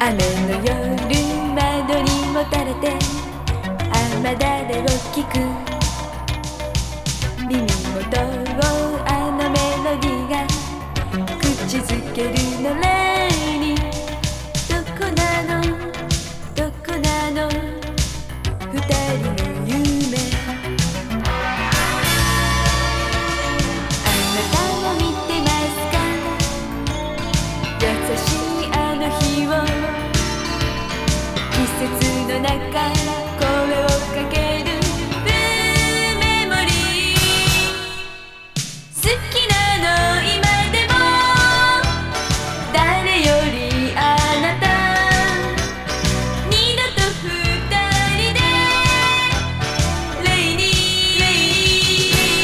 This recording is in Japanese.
雨の夜窓にもたれて雨だれを聞く耳元をあのメロディーが口づけるのレイにどこなのどこなの二人の夢あなたも見てますか優しいあの日を季節の中声をかけ